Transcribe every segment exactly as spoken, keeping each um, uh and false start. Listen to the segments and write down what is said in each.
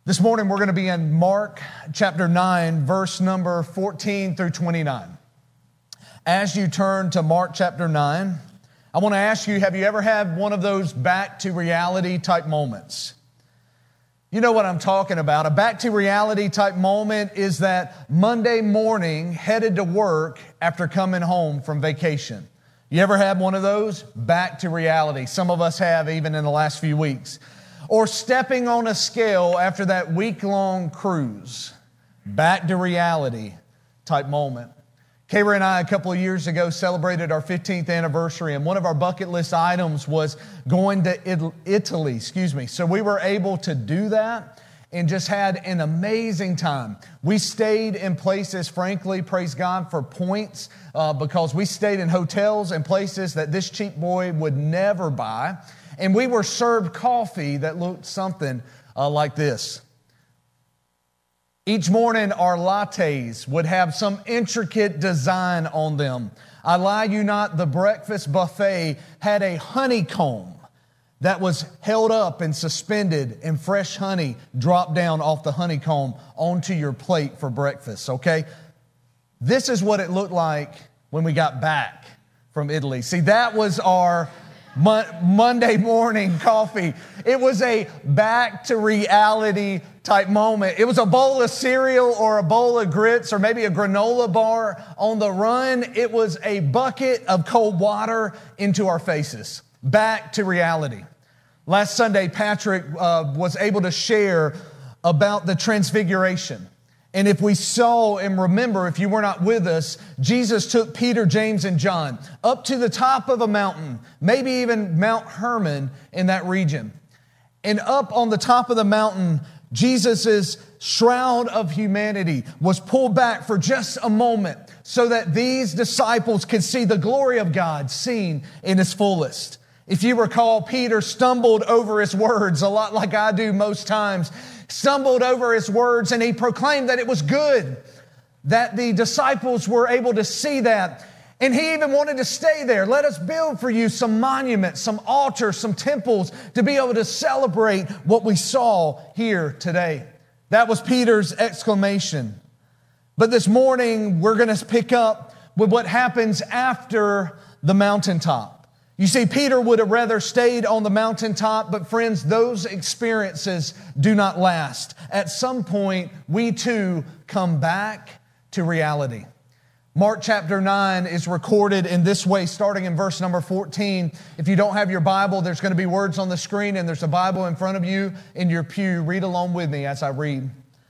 This morning we're going to be in Mark chapter nine, verse number fourteen through twenty-nine. As you turn to Mark chapter nine, I want to ask you, have you ever had one of those back to reality type moments? You know what I'm talking about. A back to reality type moment is that Monday morning headed to work after coming home from vacation. You ever had one of those? Back to reality. Some of us have, even in the last few weeks. Or stepping on a scale after that week-long cruise. Back to reality type moment. Kayra and I, a couple of years ago, celebrated our fifteenth anniversary, and one of our bucket list items was going to Italy, excuse me. So we were able to do that and just had an amazing time. We stayed in places, frankly, praise God, for points, uh, because we stayed in hotels and places that this cheap boy would never buy. And we were served coffee that looked something uh, like this. Each morning, our lattes would have some intricate design on them. I lie you not, the breakfast buffet had a honeycomb that was held up and suspended, and fresh honey dropped down off the honeycomb onto your plate for breakfast, okay? This is what it looked like when we got back from Italy. See, that was our Monday morning coffee. It was a back to reality type moment. It was a bowl of cereal or a bowl of grits or maybe a granola bar on the run. It was a bucket of cold water into our faces. Back to reality. Last Sunday, Patrick uh, was able to share about the transfiguration. And if we saw and remember, if you were not with us, Jesus took Peter, James, and John up to the top of a mountain, maybe even Mount Hermon in that region. And up on the top of the mountain, Jesus' shroud of humanity was pulled back for just a moment so that these disciples could see the glory of God seen in His fullest. If you recall, Peter stumbled over his words, a lot like I do most times, stumbled over his words, and he proclaimed that it was good, that the disciples were able to see that. And he even wanted to stay there. Let us build for you some monuments, some altars, some temples to be able to celebrate what we saw here today. That was Peter's exclamation. But this morning, we're going to pick up with what happens after the mountaintop. You see, Peter would have rather stayed on the mountaintop, but friends, those experiences do not last. At some point, we too come back to reality. Mark chapter nine is recorded in this way, starting in verse number fourteen. If you don't have your Bible, there's going to be words on the screen, and there's a Bible in front of you in your pew. Read along with me as I read.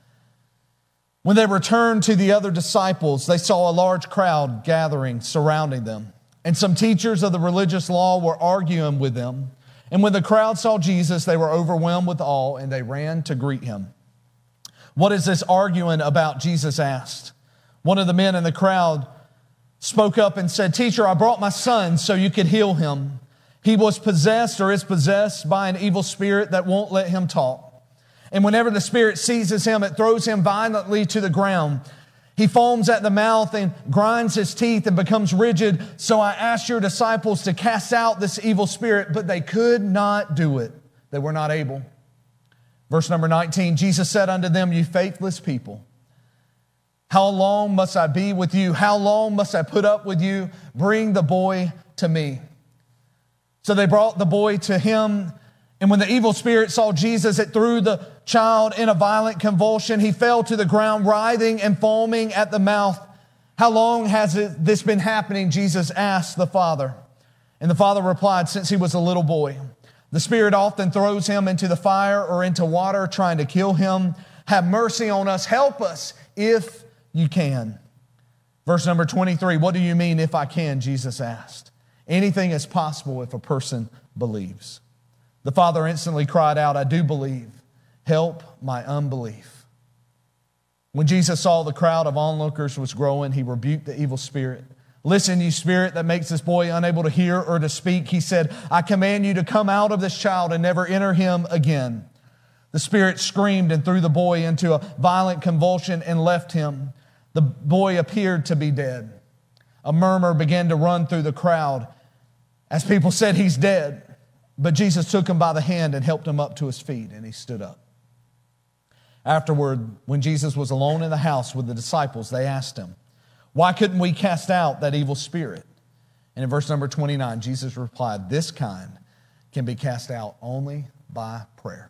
When they returned to the other disciples, they saw a large crowd gathering, surrounding them. And some teachers of the religious law were arguing with them. And when the crowd saw Jesus, they were overwhelmed with awe, and they ran to greet him. "What is this arguing about?" Jesus asked. One of the men in the crowd spoke up and said, "Teacher, I brought my son so you could heal him. He was possessed or is possessed by an evil spirit that won't let him talk. And whenever the spirit seizes him, it throws him violently to the ground. He foams at the mouth and grinds his teeth and becomes rigid. So I asked your disciples to cast out this evil spirit, but they could not do it." They were not able. Verse number nineteen, Jesus said unto them, "You faithless people, how long must I be with you? How long must I put up with you? Bring the boy to me." So they brought the boy to him. And when the evil spirit saw Jesus, it threw the child in a violent convulsion. He fell to the ground, writhing and foaming at the mouth. "How long has it, this been happening?" Jesus asked the father. And the father replied, "Since he was a little boy. The spirit often throws him into the fire or into water, trying to kill him. Have mercy on us. Help us if you can." Verse number twenty-three, "What do you mean, if I can?" Jesus asked. "Anything is possible if a person believes." The father instantly cried out, "I do believe. Help my unbelief." When Jesus saw the crowd of onlookers was growing, he rebuked the evil spirit. "Listen, you spirit that makes this boy unable to hear or to speak," he said, "I command you to come out of this child and never enter him again." The spirit screamed and threw the boy into a violent convulsion and left him. The boy appeared to be dead. A murmur began to run through the crowd as people said, "He's dead." But Jesus took him by the hand and helped him up to his feet, and he stood up. Afterward, when Jesus was alone in the house with the disciples, they asked him, "Why couldn't we cast out that evil spirit?" And in verse number twenty-nine, Jesus replied, "This kind can be cast out only by prayer."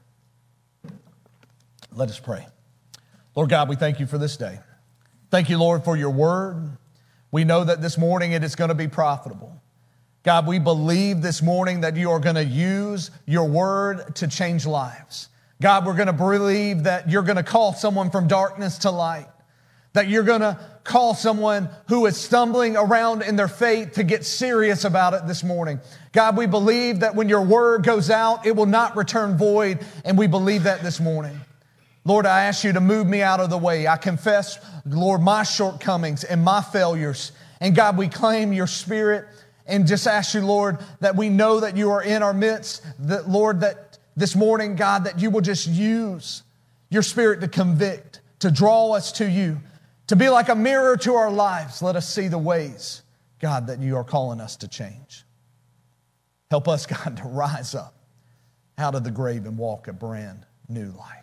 Let us pray. Lord God, we thank you for this day. Thank you, Lord, for your word. We know that this morning it is going to be profitable. God, we believe this morning that you are going to use your word to change lives. God, we're going to believe that you're going to call someone from darkness to light, that you're going to call someone who is stumbling around in their faith to get serious about it this morning. God, we believe that when your word goes out, it will not return void, and we believe that this morning. Lord, I ask you to move me out of the way. I confess, Lord, my shortcomings and my failures. And God, we claim your spirit and just ask you, Lord, that we know that you are in our midst. That, Lord, that this morning, God, that you will just use your spirit to convict, to draw us to you, to be like a mirror to our lives. Let us see the ways, God, that you are calling us to change. Help us, God, to rise up out of the grave and walk a brand new life.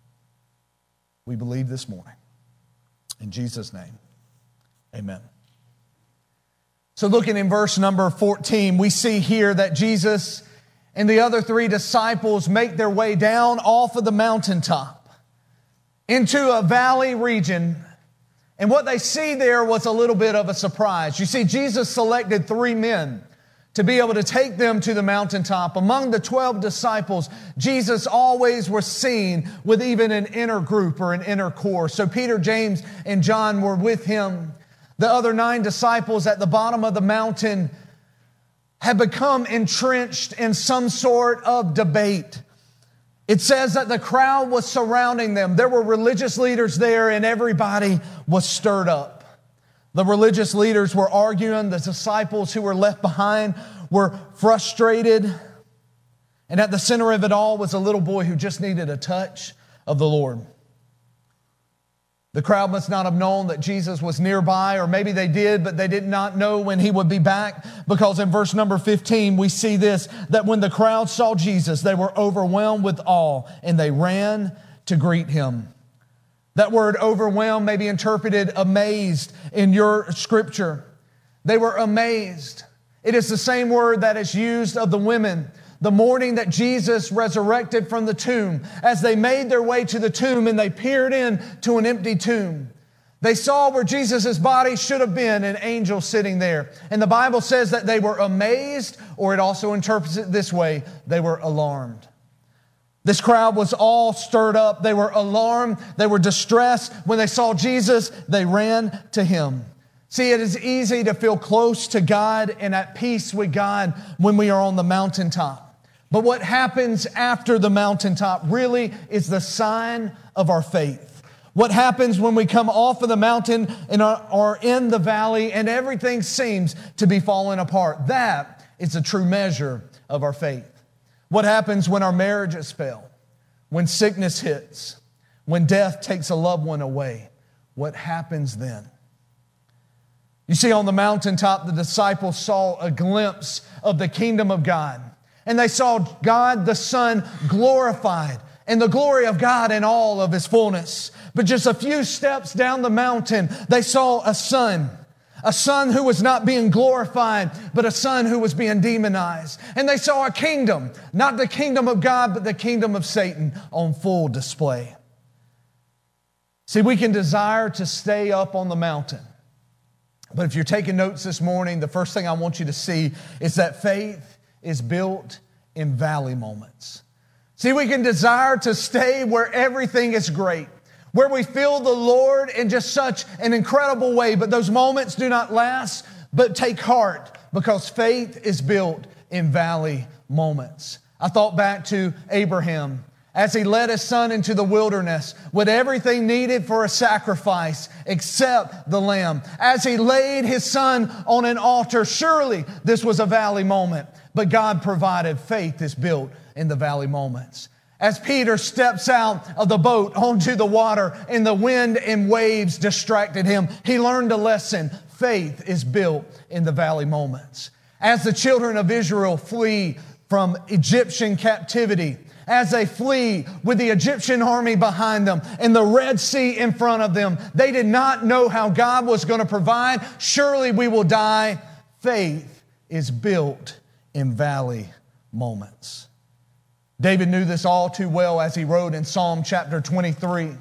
We believe this morning. In Jesus' name, amen. So looking in verse number fourteen, we see here that Jesus and the other three disciples make their way down off of the mountaintop into a valley region. And what they see there was a little bit of a surprise. You see, Jesus selected three men to be able to take them to the mountaintop. Among the twelve disciples, Jesus always was seen with even an inner group or an inner core. So Peter, James, and John were with him. The other nine disciples at the bottom of the mountain had become entrenched in some sort of debate. It says that the crowd was surrounding them. There were religious leaders there, and everybody was stirred up. The religious leaders were arguing. The disciples who were left behind were frustrated. And at the center of it all was a little boy who just needed a touch of the Lord. The crowd must not have known that Jesus was nearby, or maybe they did, but they did not know when he would be back, because in verse number fifteen, we see this, that when the crowd saw Jesus, they were overwhelmed with awe, and they ran to greet him. That word overwhelmed may be interpreted amazed in your scripture. They were amazed. It is the same word that is used of the women the morning that Jesus resurrected from the tomb. As they made their way to the tomb and they peered in to an empty tomb, they saw where Jesus' body should have been, an angel sitting there. And the Bible says that they were amazed, or it also interprets it this way, they were alarmed. This crowd was all stirred up. They were alarmed. They were distressed. When they saw Jesus, they ran to him. See, it is easy to feel close to God and at peace with God when we are on the mountaintop. But what happens after the mountaintop really is the sign of our faith. What happens when we come off of the mountain and are in the valley and everything seems to be falling apart. That is a true measure of our faith. What happens when our marriages fail, when sickness hits, when death takes a loved one away? What happens then? You see, on the mountaintop, the disciples saw a glimpse of the kingdom of God. And they saw God the Son glorified, and the glory of God in all of his fullness. But just a few steps down the mountain, they saw a son. A son who was not being glorified, but a son who was being demonized. And they saw a kingdom, not the kingdom of God, but the kingdom of Satan on full display. See, we can desire to stay up on the mountain. But if you're taking notes this morning, the first thing I want you to see is that faith is built in valley moments. See, we can desire to stay where everything is great, where we feel the Lord in just such an incredible way. But those moments do not last, but take heart, because faith is built in valley moments. I thought back to Abraham as he led his son into the wilderness with everything needed for a sacrifice except the lamb. As he laid his son on an altar, surely this was a valley moment, but God provided. Faith is built in the valley moments. As Peter steps out of the boat onto the water and the wind and waves distracted him, he learned a lesson. Faith is built in the valley moments. As the children of Israel flee from Egyptian captivity, as they flee with the Egyptian army behind them and the Red Sea in front of them. They did not know how God was going to provide. Surely we will die. Faith is built in valley moments. David knew this all too well as he wrote in Psalm chapter twenty-three.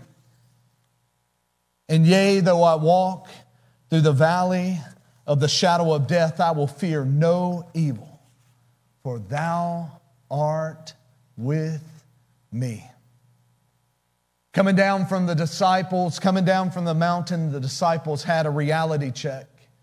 And yea, though I walk through the valley of the shadow of death, I will fear no evil, for thou art with me. Coming down from the disciples, coming down from the mountain, the disciples had a reality check.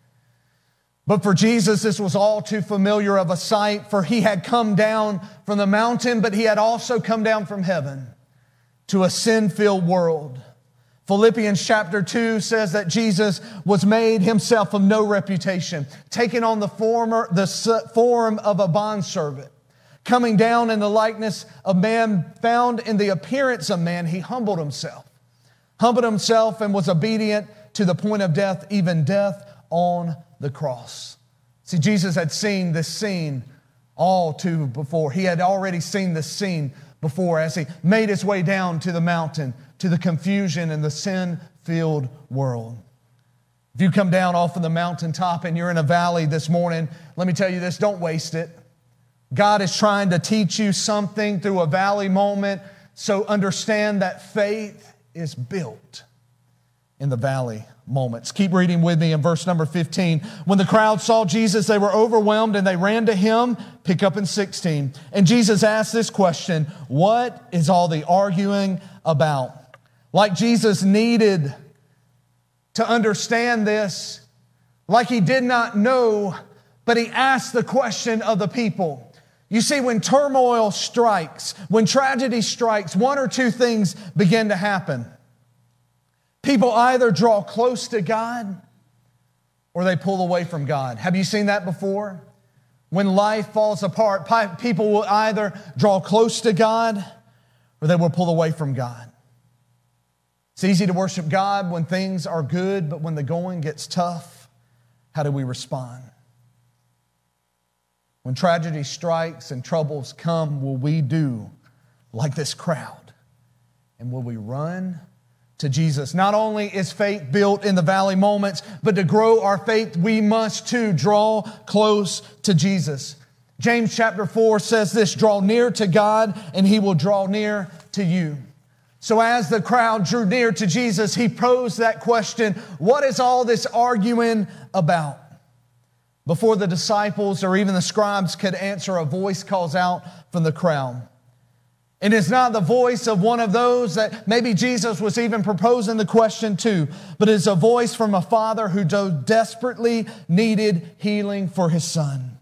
But for Jesus, this was all too familiar of a sight, for he had come down from the mountain, but he had also come down from heaven to a sin-filled world. Philippians chapter two says that Jesus was made himself of no reputation, taking on the, former, the form of a bondservant. Coming down in the likeness of man, found in the appearance of man, he humbled himself. Humbled himself and was obedient to the point of death, even death on the cross. See, Jesus had seen this scene all too before. He had already seen this scene before as he made his way down to the mountain, to the confusion and the sin-filled world. If you come down off of the mountaintop and you're in a valley this morning, let me tell you this, don't waste it. God is trying to teach you something through a valley moment, so understand that faith is built in the valley moments. Keep reading with me in verse number fifteen. When the crowd saw Jesus, they were overwhelmed and they ran to him. Pick up in sixteen. And Jesus asked this question, what is all the arguing about? Like Jesus needed to understand this, like he did not know, but he asked the question of the people. You see, when turmoil strikes, when tragedy strikes, one or two things begin to happen. People either draw close to God or they pull away from God. Have you seen that before? When life falls apart, people will either draw close to God or they will pull away from God. It's easy to worship God when things are good, but when the going gets tough, how do we respond? When tragedy strikes and troubles come, will we do like this crowd? And will we run to Jesus? Not only is faith built in the valley moments, but to grow our faith, we must too draw close to Jesus. James chapter four says this, draw near to God and he will draw near to you. So as the crowd drew near to Jesus, he posed that question, what is all this arguing about? Before the disciples or even the scribes could answer, a voice calls out from the crowd. And it's not the voice of one of those that maybe Jesus was even proposing the question to, but it's a voice from a father who desperately needed healing for his son.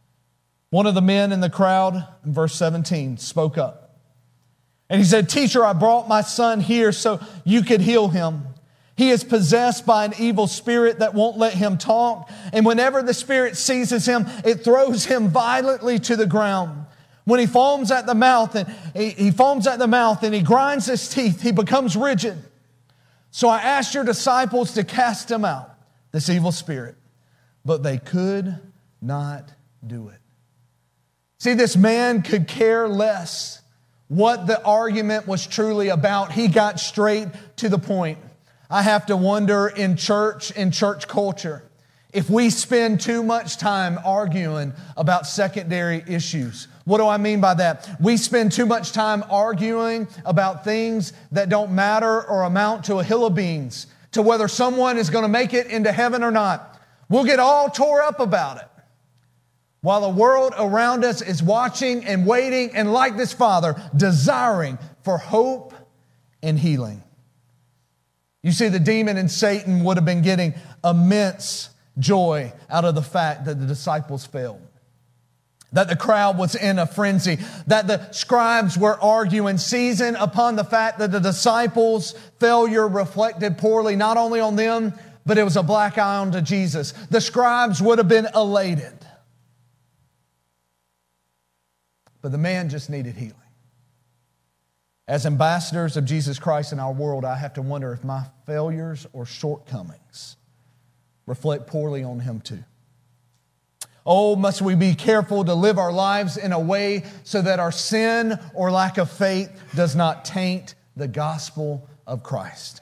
One of the men in the crowd, in verse seventeen, spoke up. And he said, teacher, I brought my son here so you could heal him. He is possessed by an evil spirit that won't let him talk. And whenever the spirit seizes him, it throws him violently to the ground. When he foams at the mouth and he, he foams at the mouth and he grinds his teeth, he becomes rigid. So I asked your disciples to cast him out, this evil spirit, but they could not do it. See, this man could care less what the argument was truly about. He got straight to the point. I have to wonder in church, in church culture, if we spend too much time arguing about secondary issues. What do I mean by that? We spend too much time arguing about things that don't matter or amount to a hill of beans, to whether someone is going to make it into heaven or not. We'll get all tore up about it, while the world around us is watching and waiting and, like this father, desiring for hope and healing. You see, the demon and Satan would have been getting immense joy out of the fact that the disciples failed, that the crowd was in a frenzy, that the scribes were arguing, seizing upon the fact that the disciples' failure reflected poorly not only on them, but it was a black eye onto Jesus. The scribes would have been elated. But the man just needed healing. As ambassadors of Jesus Christ in our world, I have to wonder if my failures or shortcomings reflect poorly on him too. Oh, must we be careful to live our lives in a way so that our sin or lack of faith does not taint the gospel of Christ.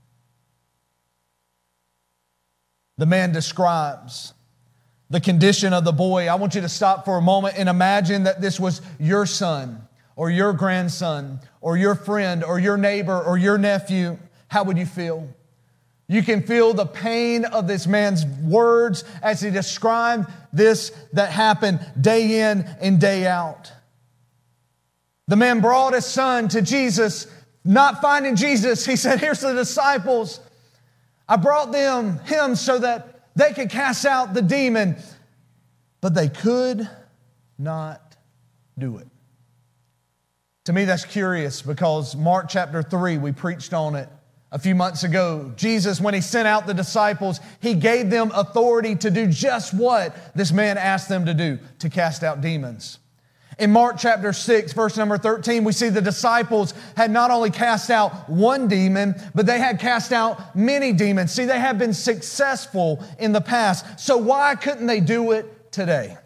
The man describes the condition of the boy. I want you to stop for a moment and imagine that this was your son or your grandson or your friend or your neighbor or your nephew. How would you feel? You can feel the pain of this man's words as he described this that happened day in and day out. The man brought his son to Jesus, not finding Jesus. He said, here's the disciples. I brought them, him, so that they could cast out the demon. But they could not do it. To me, that's curious because Mark chapter three, we preached on it a few months ago. Jesus, when He sent out the disciples, He gave them authority to do just what this man asked them to do, to cast out demons. In Mark chapter six, verse number thirteen, we see the disciples had not only cast out one demon, but they had cast out many demons. See, they had been successful in the past. So why couldn't they do it today?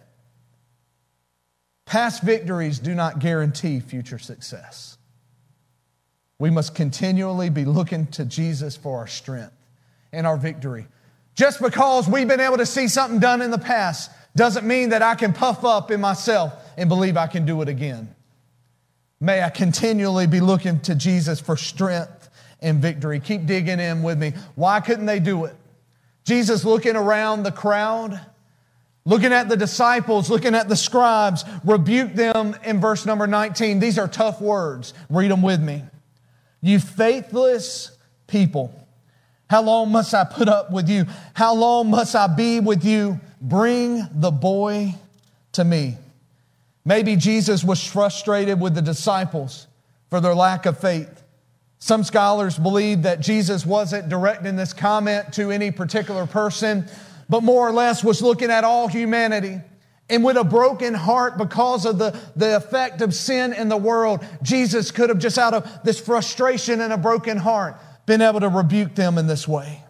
Past victories do not guarantee future success. We must continually be looking to Jesus for our strength and our victory. Just because we've been able to see something done in the past doesn't mean that I can puff up in myself and believe I can do it again. May I continually be looking to Jesus for strength and victory. Keep digging in with me. Why couldn't they do it? Jesus looking around the crowd, looking at the disciples, looking at the scribes, rebuked them in verse number nineteen. These are tough words. Read them with me. You faithless people, how long must I put up with you? How long must I be with you? Bring the boy to me. Maybe Jesus was frustrated with the disciples for their lack of faith. Some scholars believe that Jesus wasn't directing this comment to any particular person, but more or less was looking at all humanity. And with a broken heart because of the, the effect of sin in the world, Jesus could have just out of this frustration and a broken heart been able to rebuke them in this way.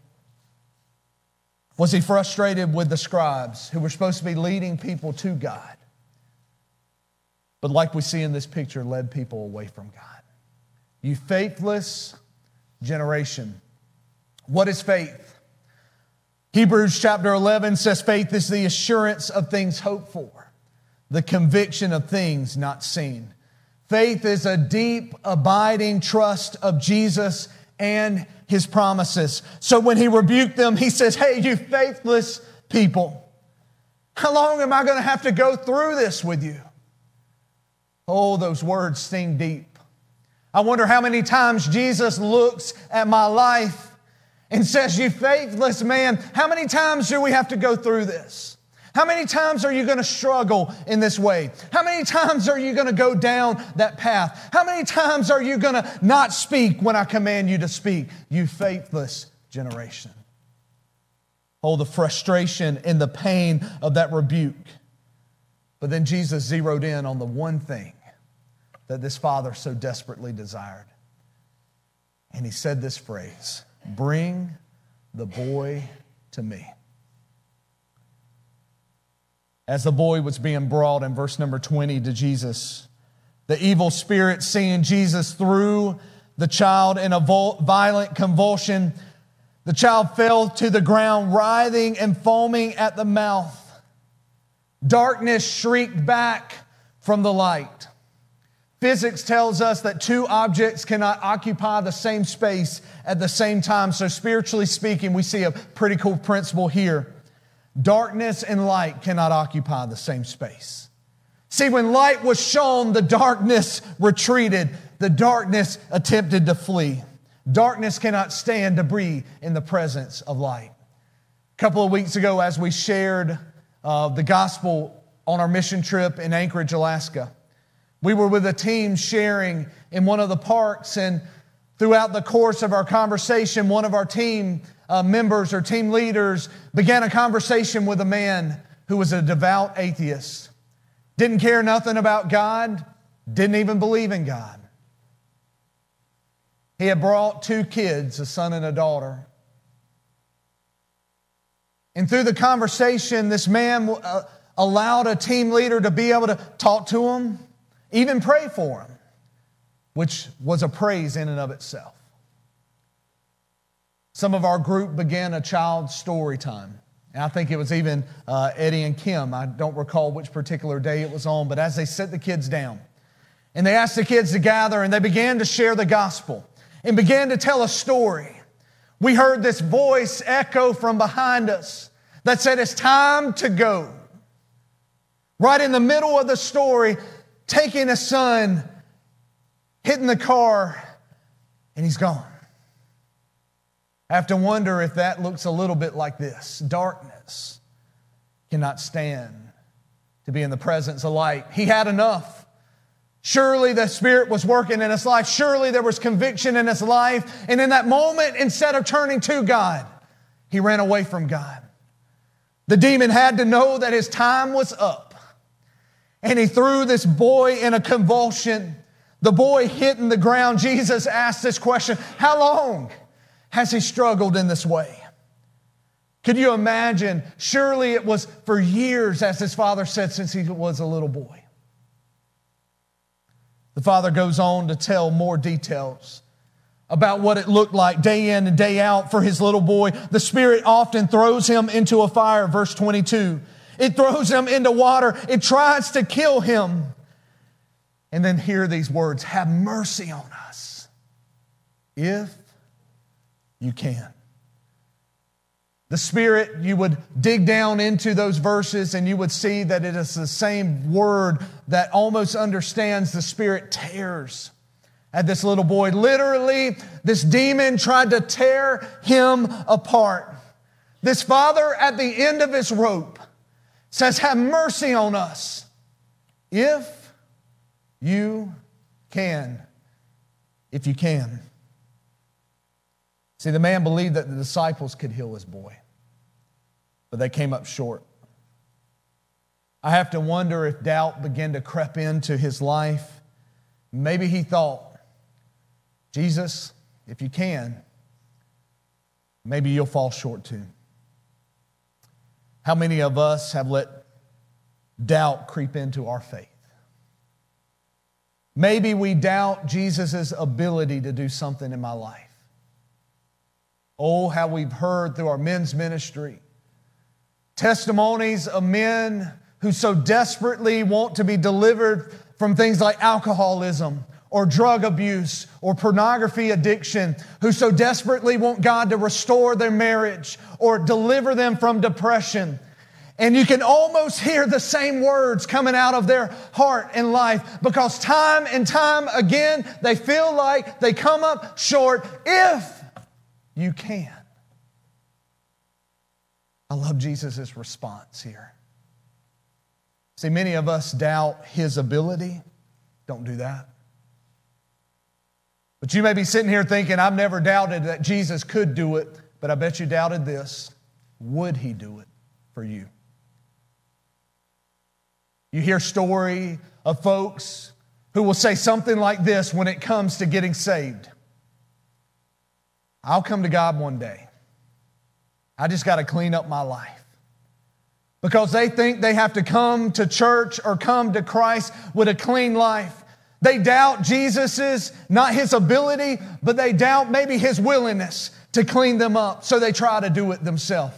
Was He frustrated with the scribes who were supposed to be leading people to God? But like we see in this picture, led people away from God. You faithless generation. What is faith? Hebrews chapter eleven says faith is the assurance of things hoped for, the conviction of things not seen. Faith is a deep, abiding trust of Jesus and His promises. So when He rebuked them, He says, hey, you faithless people, how long am I going to have to go through this with you? Oh, those words sting deep. I wonder how many times Jesus looks at my life and says, you faithless man, how many times do we have to go through this? How many times are you going to struggle in this way? How many times are you going to go down that path? How many times are you going to not speak when I command you to speak? You faithless generation. Oh, the frustration and the pain of that rebuke. But then Jesus zeroed in on the one thing that this father so desperately desired. And He said this phrase, bring the boy to me. As the boy was being brought in verse number twenty to Jesus, the evil spirit, seeing Jesus threw the child in a violent convulsion. The child fell to the ground, writhing and foaming at the mouth. Darkness shrieked back from the light. Physics tells us that two objects cannot occupy the same space at the same time. So spiritually speaking, we see a pretty cool principle here. Darkness and light cannot occupy the same space. See, when light was shown, the darkness retreated. The darkness attempted to flee. Darkness cannot stand to breathe in the presence of light. A couple of weeks ago, as we shared uh, the gospel on our mission trip in Anchorage, Alaska, we were with a team sharing in one of the parks, and throughout the course of our conversation, one of our team uh, members or team leaders began a conversation with a man who was a devout atheist. Didn't care nothing about God, didn't even believe in God. He had brought two kids, a son and a daughter. And through the conversation, this man uh, allowed a team leader to be able to talk to them, even pray for them, which was a praise in and of itself. Some of our group began a child story time. And I think it was even uh, Eddie and Kim. I don't recall which particular day it was on, but as they set the kids down, and they asked the kids to gather, and they began to share the gospel and began to tell a story, we heard this voice echo from behind us that said, it's time to go. Right in the middle of the story, taking a son, hitting the car, and he's gone. I have to wonder if that looks a little bit like this. Darkness cannot stand to be in the presence of light. He had enough. Surely the Spirit was working in his life. Surely there was conviction in his life. And in that moment, instead of turning to God, he ran away from God. The demon had to know that his time was up. And he threw this boy in a convulsion. The boy hitting the ground. Jesus asked this question, how long has he struggled in this way? Could you imagine? Surely it was for years, as his father said, since he was a little boy. The father goes on to tell more details about what it looked like day in and day out for his little boy. The Spirit often throws him into a fire, verse twenty-two. It throws him into water. It tries to kill him. And then hear these words, have mercy on us, if you can. The Spirit, you would dig down into those verses and you would see that it is the same word that almost understands. The Spirit tears at this little boy. Literally, this demon tried to tear him apart. This father at the end of his rope says, have mercy on us if you can. If you can. See, the man believed that the disciples could heal his boy, but they came up short. I have to wonder if doubt began to creep into his life. Maybe he thought, Jesus, if you can, maybe you'll fall short too. How many of us have let doubt creep into our faith? Maybe we doubt Jesus' ability to do something in my life. Oh, how we've heard through our men's ministry testimonies of men who so desperately want to be delivered from things like alcoholism or drug abuse or pornography addiction, who so desperately want God to restore their marriage or deliver them from depression. And you can almost hear the same words coming out of their heart and life, because time and time again, they feel like they come up short. If you can. I love Jesus' response here. See, many of us doubt His ability. Don't do that. But you may be sitting here thinking, I've never doubted that Jesus could do it, but I bet you doubted this. Would He do it for you? You hear story of folks who will say something like this when it comes to getting saved. I'll come to God one day. I just got to clean up my life. Because they think they have to come to church or come to Christ with a clean life. They doubt Jesus's, not His ability, but they doubt maybe His willingness to clean them up. So they try to do it themselves.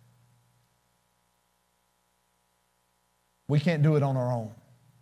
We can't do it on our own.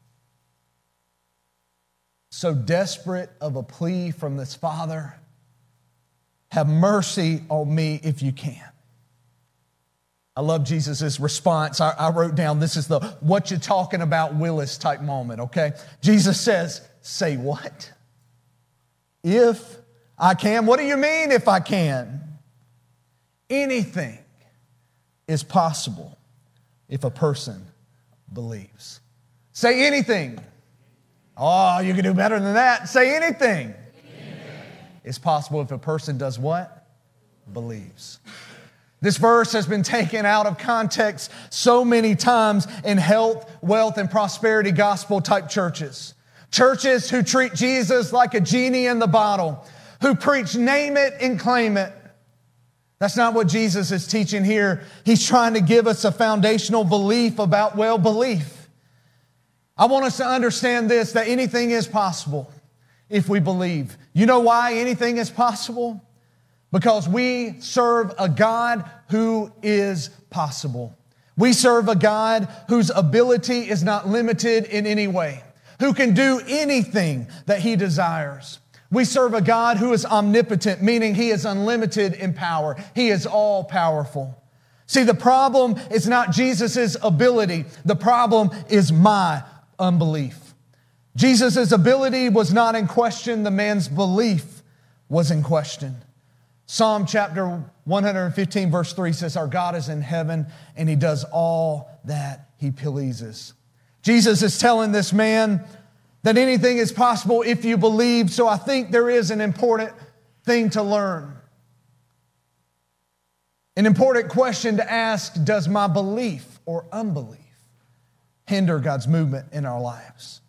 So desperate of a plea from this Father, have mercy on me if you can. I love Jesus' response. I, I wrote down, this is the what you talking about Willis type moment, okay? Jesus says, say what? If I can. What do you mean if I can? Anything is possible if a person believes. Say anything. Oh, you can do better than that. Say anything. It's possible if a person does what? Believes. This verse has been taken out of context so many times in health, wealth, and prosperity gospel type churches. Churches who treat Jesus like a genie in the bottle, who preach name it and claim it. That's not what Jesus is teaching here. He's trying to give us a foundational belief about, well, belief. I want us to understand this, that anything is possible if we believe. You know why anything is possible? Because we serve a God who is possible. We serve a God whose ability is not limited in any way, who can do anything that He desires. We serve a God who is omnipotent, meaning He is unlimited in power. He is all powerful. See, the problem is not Jesus' ability. The problem is my unbelief. Jesus' ability was not in question. The man's belief was in question. Psalm chapter one fifteen verse three says, our God is in heaven and He does all that He pleases. Jesus is telling this man that anything is possible if you believe. So I think there is an important thing to learn. An important question to ask, does my belief or unbelief hinder God's movement in our lives?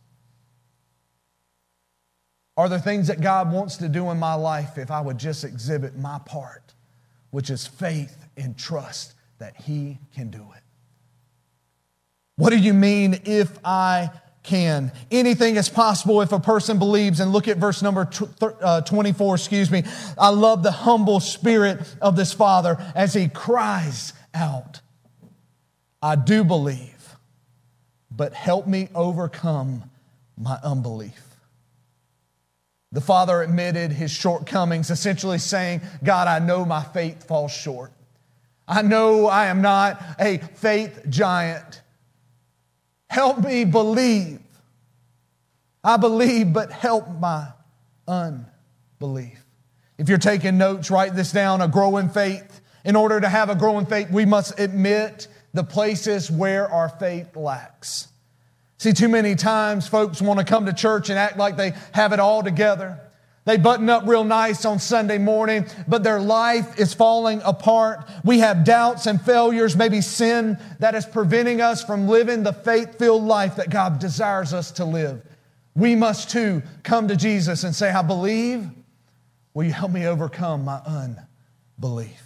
Are there things that God wants to do in my life if I would just exhibit my part, which is faith and trust that He can do it? What do you mean if I can? Anything is possible if a person believes. And look at verse number twenty-four, excuse me. I love the humble spirit of this father as he cries out, I do believe, but help me overcome my unbelief. The father admitted his shortcomings, essentially saying, God, I know my faith falls short. I know I am not a faith giant. Help me believe. I believe, but help my unbelief. If you're taking notes, write this down, a growing faith. In order to have a growing faith, we must admit the places where our faith lacks. See, too many times folks want to come to church and act like they have it all together. They button up real nice on Sunday morning, but their life is falling apart. We have doubts and failures, maybe sin that is preventing us from living the faith-filled life that God desires us to live. We must too come to Jesus and say, I believe. Will you help me overcome my unbelief?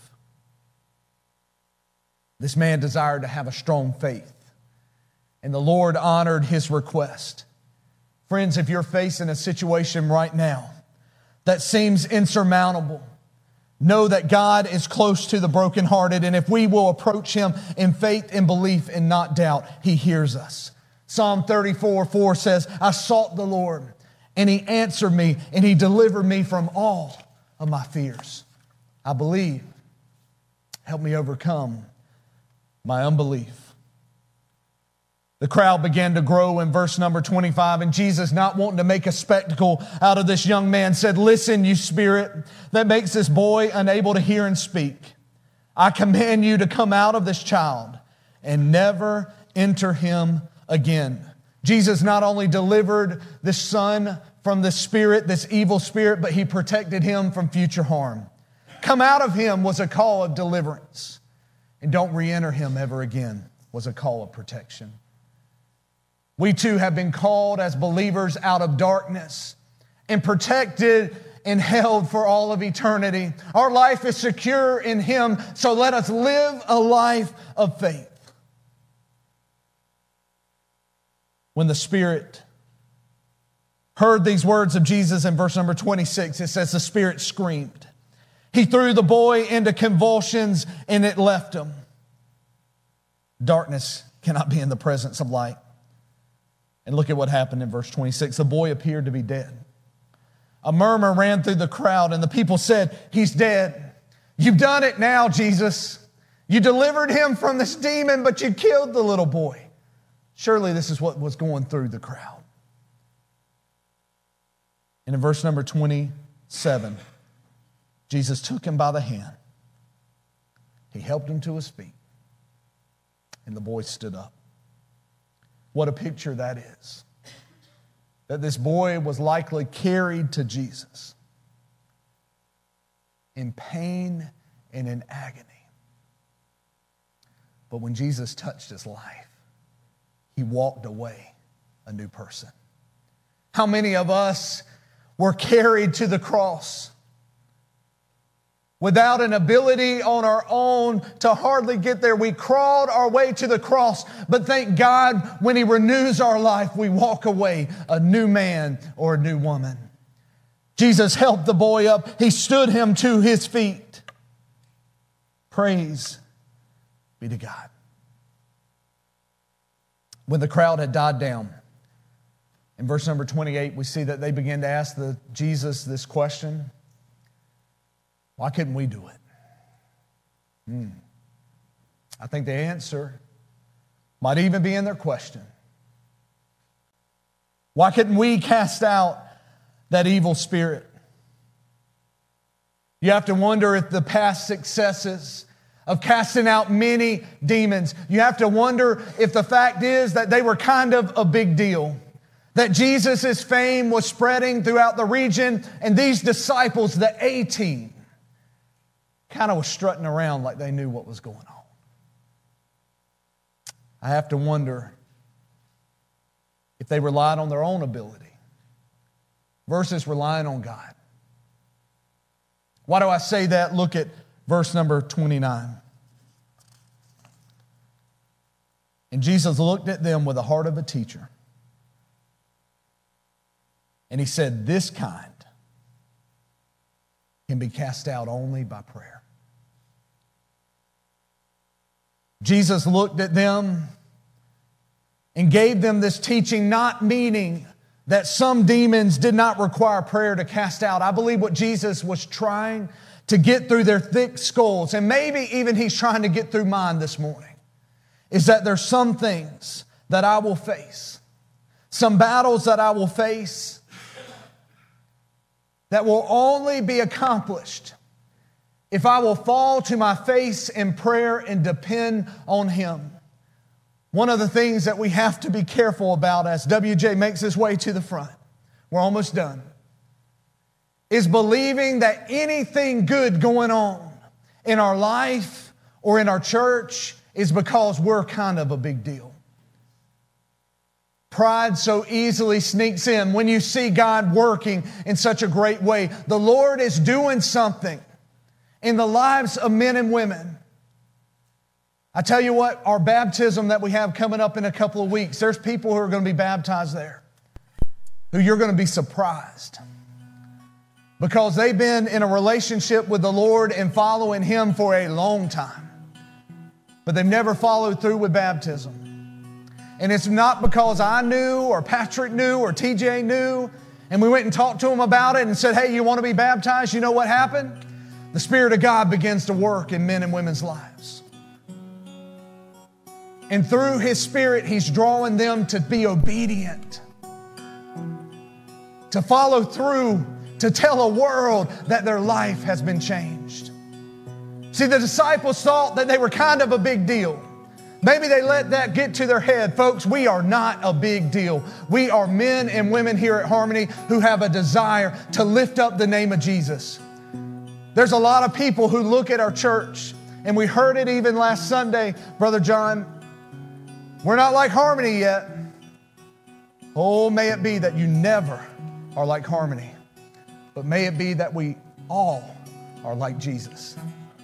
This man desired to have a strong faith, and the Lord honored his request. Friends, if you're facing a situation right now that seems insurmountable, know that God is close to the brokenhearted, and if we will approach Him in faith and belief and not doubt, He hears us. Psalm thirty-four four says, I sought the Lord, and He answered me, and He delivered me from all of my fears. I believe. Help me overcome my unbelief. The crowd began to grow in verse number twenty-five, and Jesus, not wanting to make a spectacle out of this young man, said, listen, you spirit that makes this boy unable to hear and speak, I command you to come out of this child and never enter him again. Jesus not only delivered this son from this spirit, this evil spirit, but He protected him from future harm. Come out of him was a call of deliverance, and don't re-enter him ever again was a call of protection. We too have been called as believers out of darkness and protected and held for all of eternity. Our life is secure in Him, so let us live a life of faith. When the Spirit heard these words of Jesus in verse number twenty-six, it says the Spirit screamed. He threw the boy into convulsions and it left him. Darkness cannot be in the presence of light. And look at what happened in verse twenty-six. The boy appeared to be dead. A murmur ran through the crowd, and the people said, He's dead. You've done it now, Jesus. You delivered him from this demon, but you killed the little boy. Surely this is what was going through the crowd. And in verse number twenty-seven, Jesus took him by the hand. He helped him to his feet, and the boy stood up. What a picture that is. That this boy was likely carried to Jesus in pain and in agony. But when Jesus touched his life, he walked away a new person. How many of us were carried to the cross? without an ability on our own to hardly get there. We crawled our way to the cross, but thank God when He renews our life, we walk away a new man or a new woman. Jesus helped the boy up. He stood him to his feet. Praise be to God. When the crowd had died down, in verse number twenty-eight, we see that they began to ask the, Jesus this question. Why couldn't we do it? Hmm. I think the answer might even be in their question. Why couldn't we cast out that evil spirit? You have to wonder if the past successes of casting out many demons, you have to wonder if the fact is that they were kind of a big deal. That Jesus' fame was spreading throughout the region, and these disciples, the A-team, kind of was strutting around like they knew what was going on. I have to wonder if they relied on their own ability versus relying on God. Why do I say that? Look at verse number twenty-nine. And Jesus looked at them with the heart of a teacher. And He said, this kind can be cast out only by prayer. Jesus looked at them and gave them this teaching, not meaning that some demons did not require prayer to cast out. I believe what Jesus was trying to get through their thick skulls, and maybe even He's trying to get through mine this morning, is that there's some things that I will face, some battles that I will face that will only be accomplished if I will fall to my face in prayer and depend on Him. One of the things that we have to be careful about as W J makes his way to the front, we're almost done, is believing that anything good going on in our life or in our church is because we're kind of a big deal. Pride so easily sneaks in when you see God working in such a great way. The Lord is doing something in the lives of men and women. I tell you what, our baptism that we have coming up in a couple of weeks, there's people who are going to be baptized there who you're going to be surprised because they've been in a relationship with the Lord and following Him for a long time, but they've never followed through with baptism. And it's not because I knew or Patrick knew or T J knew and we went and talked to them about it and said, hey, you want to be baptized? You know what happened? The Spirit of God begins to work in men and women's lives. And through His Spirit, He's drawing them to be obedient, to follow through, to tell a world that their life has been changed. See, the disciples thought that they were kind of a big deal. Maybe they let that get to their head. Folks, we are not a big deal. We are men and women here at Harmony who have a desire to lift up the name of Jesus. There's a lot of people who look at our church, and we heard it even last Sunday, Brother John. We're not like Harmony yet. Oh, may it be that you never are like Harmony, but may it be that we all are like Jesus.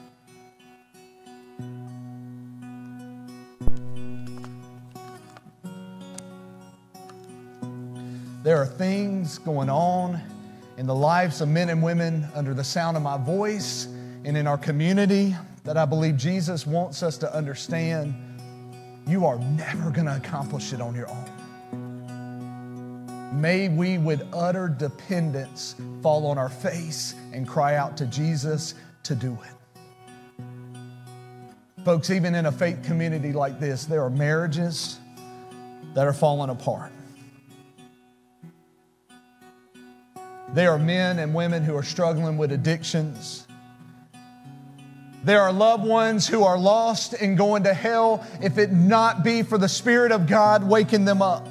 There are things going on in the lives of men and women under the sound of my voice and in our community that I believe Jesus wants us to understand. You are never going to accomplish it on your own. May we with utter dependence fall on our face and cry out to Jesus to do it. Folks, even in a faith community like this, there are marriages that are falling apart. There are men and women who are struggling with addictions. There are loved ones who are lost and going to hell if it not be for the Spirit of God waking them up.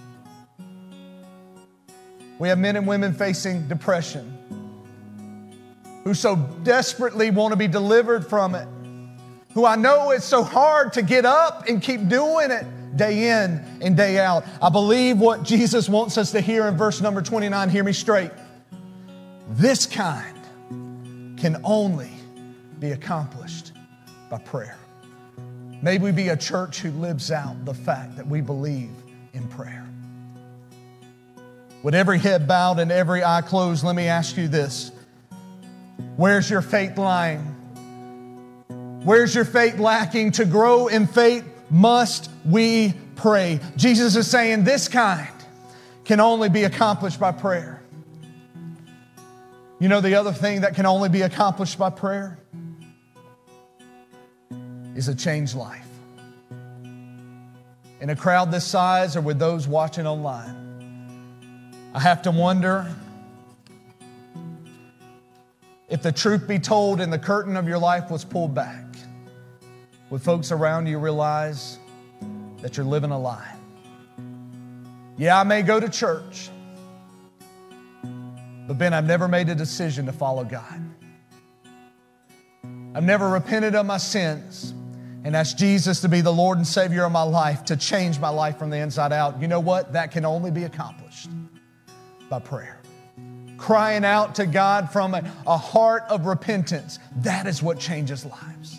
We have men and women facing depression who so desperately want to be delivered from it, who I know it's so hard to get up and keep doing it day in and day out. I believe what Jesus wants us to hear in verse number twenty-nine, hear me straight. This kind can only be accomplished by prayer. May we be a church who lives out the fact that we believe in prayer. With every head bowed and every eye closed, let me ask you this. Where's your faith lying? Where's your faith lacking? To grow in faith, must we pray? Jesus is saying this kind can only be accomplished by prayer. You know the other thing that can only be accomplished by prayer is a changed life. In a crowd this size or with those watching online, I have to wonder if the truth be told and the curtain of your life was pulled back, would folks around you realize that you're living a lie? Yeah, I may go to church, but Ben, I've never made a decision to follow God. I've never repented of my sins and asked Jesus to be the Lord and Savior of my life, to change my life from the inside out. You know what? That can only be accomplished by prayer. Crying out to God from a, a heart of repentance. That is what changes lives.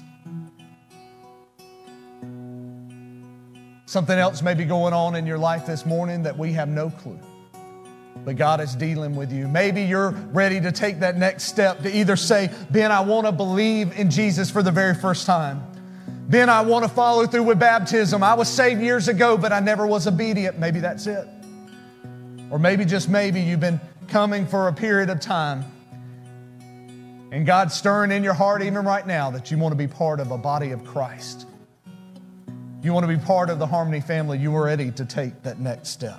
Something else may be going on in your life this morning that we have no clue. But God is dealing with you. Maybe you're ready to take that next step to either say, Ben, I want to believe in Jesus for the very first time. Ben, I want to follow through with baptism. I was saved years ago, but I never was obedient. Maybe that's it. Or maybe, just maybe, you've been coming for a period of time and God's stirring in your heart even right now that you want to be part of a body of Christ. You want to be part of the Harmony family. You are ready to take that next step.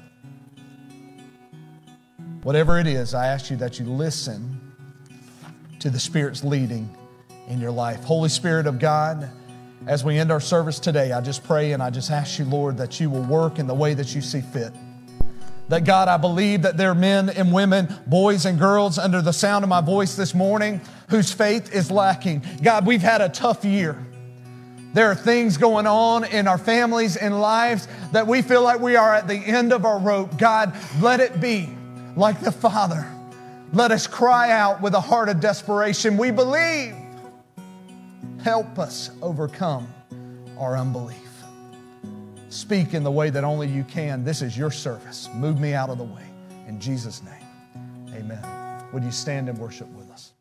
Whatever it is, I ask you that you listen to the Spirit's leading in your life. Holy Spirit of God, as we end our service today, I just pray and I just ask you, Lord, that you will work in the way that you see fit. That, God, I believe that there are men and women, boys and girls under the sound of my voice this morning whose faith is lacking. God, we've had a tough year. There are things going on in our families and lives that we feel like we are at the end of our rope. God, let it be like the Father. Let us cry out with a heart of desperation. We believe. Help us overcome our unbelief. Speak in the way that only you can. This is your service. Move me out of the way. In Jesus' name, amen. Would you stand and worship with us?